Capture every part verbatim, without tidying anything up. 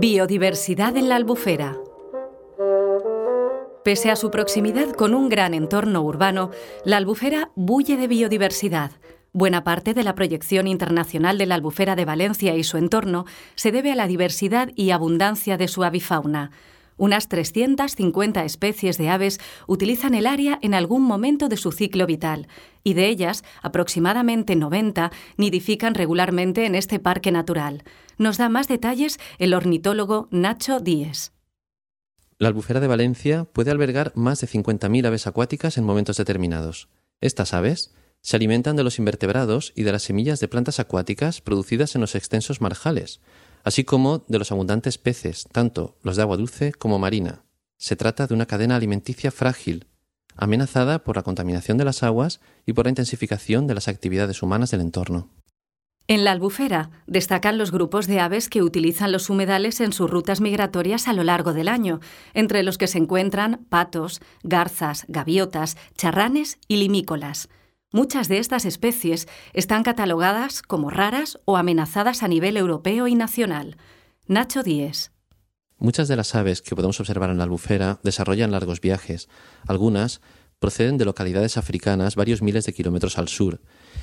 Biodiversidad en la Albufera. Pese a su proximidad con un gran entorno urbano, la Albufera bulle de biodiversidad. Buena parte de la proyección internacional de la Albufera de Valencia y su entorno se debe a la diversidad y abundancia de su avifauna. Unas trescientas cincuenta especies de aves utilizan el área en algún momento de su ciclo vital, y de ellas, aproximadamente noventa nidifican regularmente en este parque natural. Nos da más detalles el ornitólogo Nacho Díez. La Albufera de Valencia puede albergar más de cincuenta mil aves acuáticas en momentos determinados. Estas aves se alimentan de los invertebrados y de las semillas de plantas acuáticas producidas en los extensos marjales, así como de los abundantes peces, tanto los de agua dulce como marina. Se trata de una cadena alimenticia frágil, amenazada por la contaminación de las aguas y por la intensificación de las actividades humanas del entorno. En la Albufera destacan los grupos de aves que utilizan los humedales en sus rutas migratorias a lo largo del año, entre los que se encuentran patos, garzas, gaviotas, charranes y limícolas. Muchas de estas especies están catalogadas como raras o amenazadas a nivel europeo y nacional. Nacho Díez. Muchas de las aves que podemos observar en la Albufera desarrollan largos viajes. Algunas proceden de localidades africanas varios miles de kilómetros al sur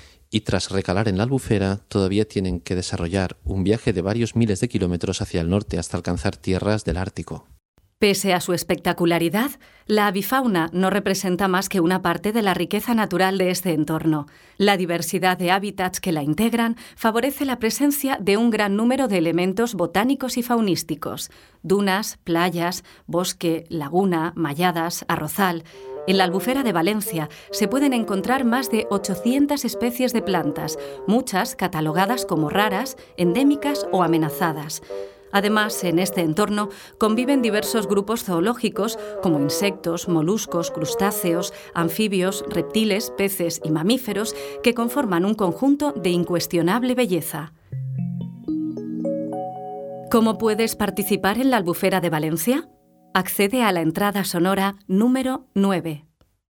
y tras recalar en la Albufera todavía tienen que desarrollar un viaje de varios miles de kilómetros hacia el norte hasta alcanzar tierras del Ártico. Pese a su espectacularidad, la avifauna no representa más que una parte de la riqueza natural de este entorno. La diversidad de hábitats que la integran favorece la presencia de un gran número de elementos botánicos y faunísticos: dunas, playas, bosque, laguna, malladas, arrozal. En la Albufera de Valencia se pueden encontrar más de ochocientas especies de plantas, muchas catalogadas como raras, endémicas o amenazadas. Además, en este entorno conviven diversos grupos zoológicos como insectos, moluscos, crustáceos, anfibios, reptiles, peces y mamíferos que conforman un conjunto de incuestionable belleza. ¿Cómo puedes participar en la Albufera de Valencia? Accede a la entrada sonora número nueve.